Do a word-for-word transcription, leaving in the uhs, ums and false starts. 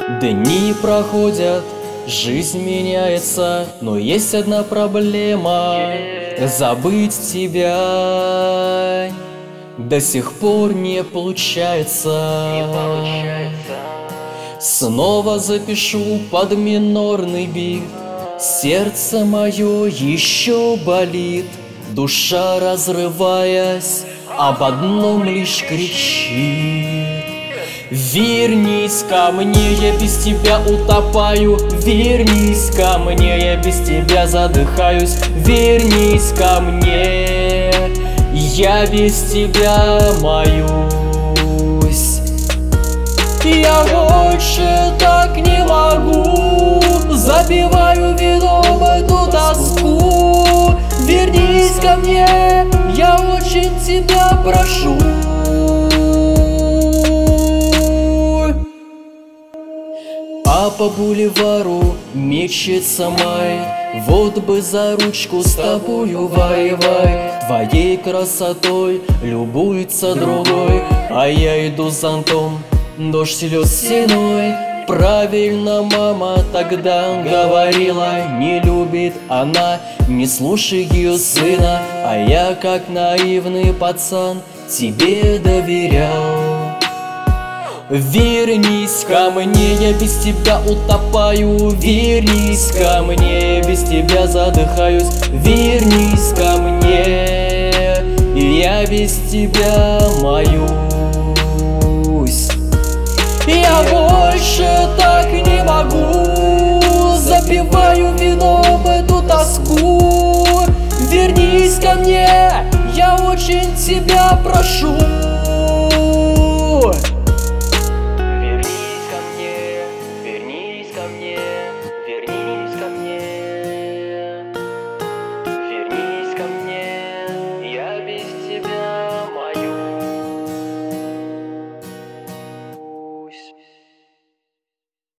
Дни проходят, жизнь меняется, но есть одна проблема — забыть тебя до сих пор не получается. Не получается. Снова запишу под минорный бит, сердце мое еще болит, душа, разрываясь, об одном лишь кричит: вернись ко мне, я без тебя утопаю. Вернись ко мне, я без тебя задыхаюсь. Вернись ко мне, я без тебя моюсь. Я больше так не могу, забиваю вином эту тоску. Вернись ко мне, я очень тебя прошу. А по бульвару мечется май, вот бы за ручку с тобою вай-вай. Твоей красотой любуется другой, а я иду с зонтом, дождь слез стеной. Правильно мама тогда говорила, не любит она, не слушай ее сына. А я, как наивный пацан, тебе доверял. Вернись ко мне, я без тебя утопаю. Вернись ко мне, без тебя задыхаюсь. Вернись ко мне, я без тебя моюсь. Я больше так не могу, запиваю вином эту тоску. Вернись ко мне, я очень тебя прошу.